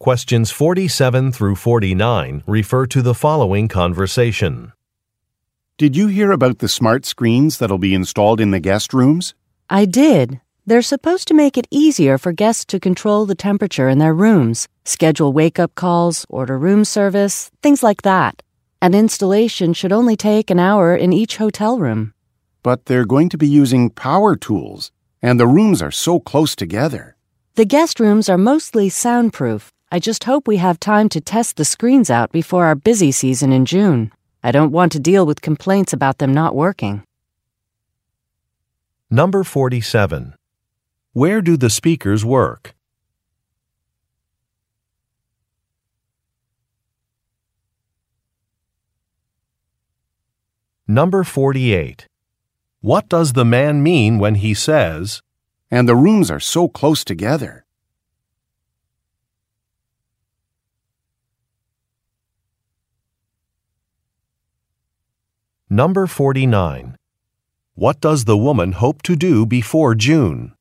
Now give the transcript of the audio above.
Questions 47 through 49 refer to the following conversation. Did you hear about the smart screens that'll be installed in the guest rooms? I did. They're supposed to make it easier for guests to control the temperature in their rooms, schedule wake-up calls, order room service, things like that. An installation should only take an hour in each hotel room. But they're going to be using power tools, and the rooms are so close together. The guest rooms are mostly soundproof. I just hope we have time to test the screens out before our busy season in June. I don't want to deal with complaints about them not working. Number 47. Where do the speakers work? Number 48. What does the man mean when he says, And the rooms are so close together? Number 49. What does the woman hope to do before June?